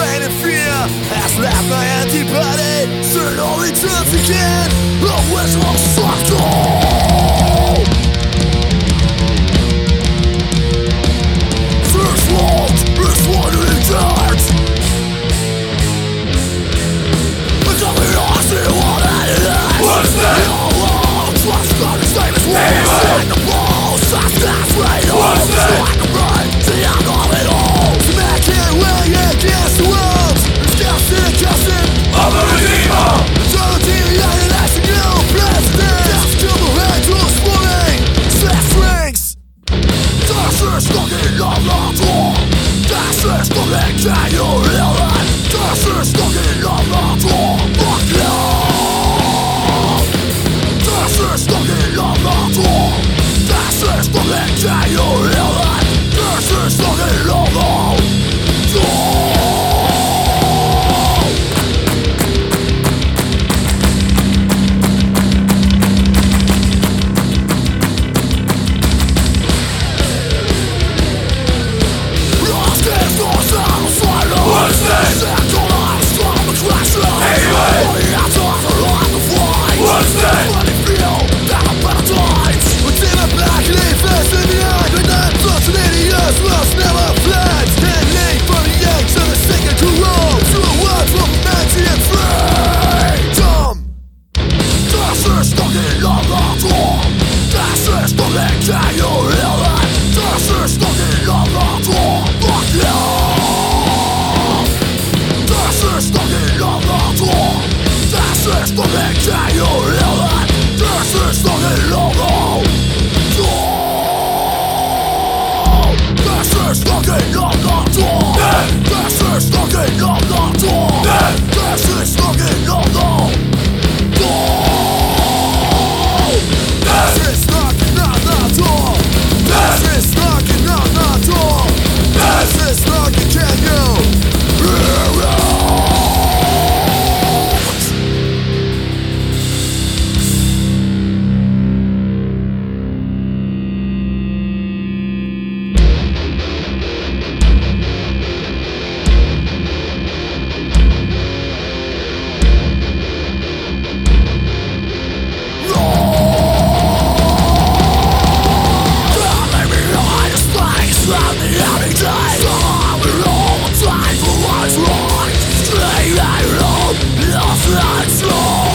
pain and fear has left my empty body. Soon all returns again. Always on cycle. This world is wandering dark. It's only lost in what it is. What's that? Trust God is famous words. Like the balls, that's radar. What's that? Like a brain, the end of it all. To make it way against the world. It's casting and casting of the Redeemer. So the alienation new president. Death to the head to the spawning. Sex rings. This is looking on the door. This is looking, can you hear it? This is looking on the door. Fuck you. This is looking on the door. This is looking, can you hear it? This is looking on the door. What's that? What's that? Can you hear it? This is looking on the door. Fuck you. This is looking on the door. This is looking, can you hear it? This is looking on the door. This is looking on the door. This is looking on the door. This is looking on the door. This is knocking on the door. This is knocking on the door. This is knocking, can you hear it? Lost and slow.